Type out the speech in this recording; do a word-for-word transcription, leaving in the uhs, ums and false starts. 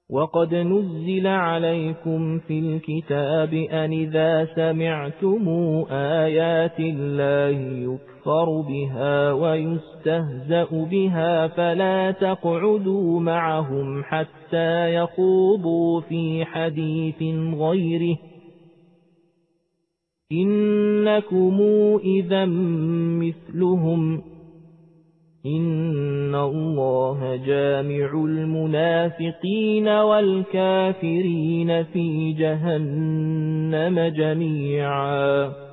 وقد نزل عليكم في الكتاب أن إذا سمعتم آيات الله يكفر بها ويستهزأ بها فلا تقعدوا معهم حتى يخوضوا في حديث غيره إنكم إذا مثلهم إن الله جامع المنافقين والكافرين في جهنم جميعا.